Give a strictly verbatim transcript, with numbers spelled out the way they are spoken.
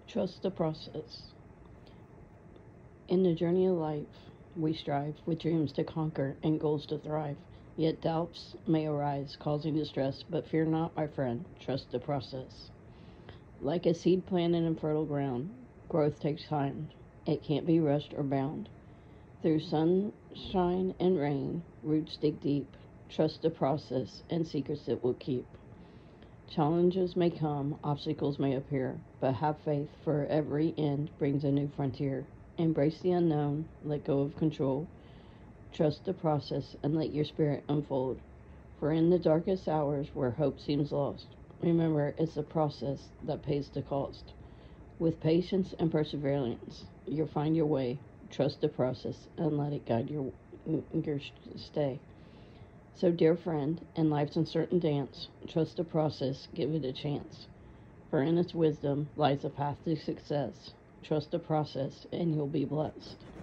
Trust the process. In the journey of life, we strive with dreams to conquer and goals to thrive. Yet doubts may arise, causing distress, but fear not, my friend, trust the process. Like a seed planted in fertile ground, growth takes time. It can't be rushed or bound. Through sunshine and rain, roots dig deep. Trust the process and secrets it will keep. Challenges may come, obstacles may appear, but have faith, for every end brings a new frontier. Embrace the unknown, let go of control, trust the process, and let your spirit unfold. For in the darkest hours where hope seems lost, remember it's the process that pays the cost. With patience and perseverance, you'll find your way. Trust the process and let it guide your, your stay. So, dear friend, in life's uncertain dance, trust the process, give it a chance. For in its wisdom lies a path to success. Trust the process, and you'll be blessed.